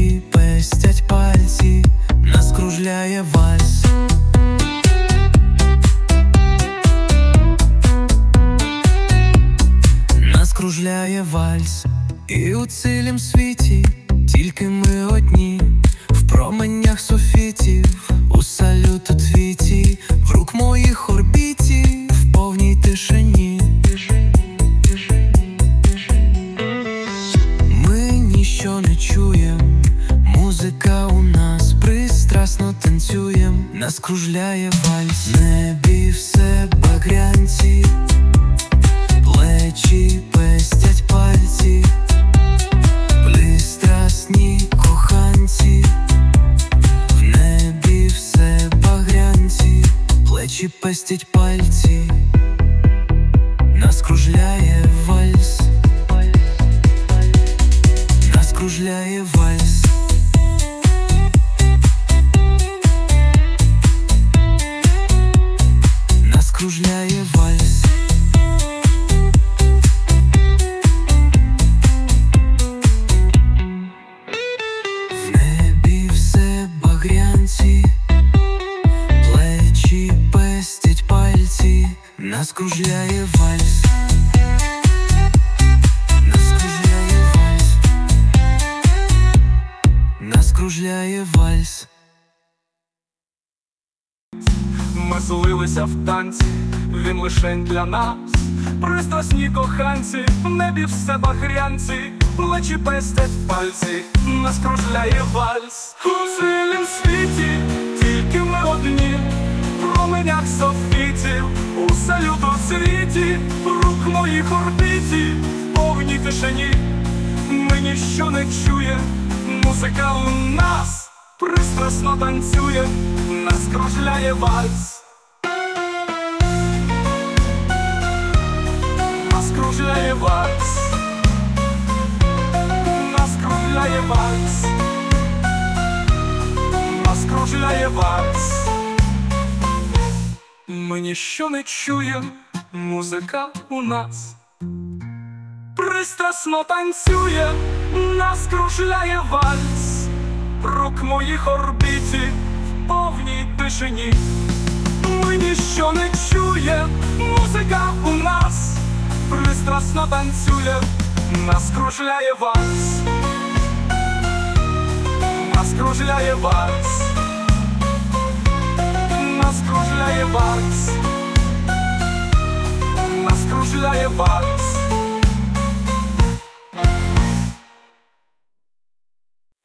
Плечі пестять пальці, нас кружляє вальс. Нас кружляє вальс. І у цілім світі тільки ми одні, в променях софітів, у салюту твіті, в рук моїх орбіті, в повній тишині. Ми ніщо не чуєм, музика у нас, пристрасно танцюєм, нас кружляє вальс. В небі все багрянці, плечі пестять пальці, пристрасні коханці. В небі все багрянці, плечі пестять пальці, нас кружляє вальс. Нас кружляє вальс. Нас кружляє вальс. В небі все багрянці, плечі пестять пальці, нас кружляє вальс. Нас кружляє вальс. Нас кружляє вальс. Ми злилися в танці, він лишень для нас. Пристрасні коханці, в небі все багрянці, плечі пестять пальці, нас кружляє вальс. У цілім світі тільки ми одні, в променях софітів, у салюту світі, рук моїх орбіті, в повній тишині. Ми ніщо не чує, музика у нас, пристрасно танцює, нас кружляє вальс. Нас кружляє вальс. Нас кружляє вальс. Нас кружляє вальс. Ми ніщо не чуєм, музика у нас, пристрасно танцює, нас кружляє вальс. Рук моїх орбіті, в повній тишині. Ми ніщо не чує, музика у нас, пристрасно танцює, нас кружляє вальс. Нас кружляє вальс. Нас кружляє вальс. Нас кружляє вальс.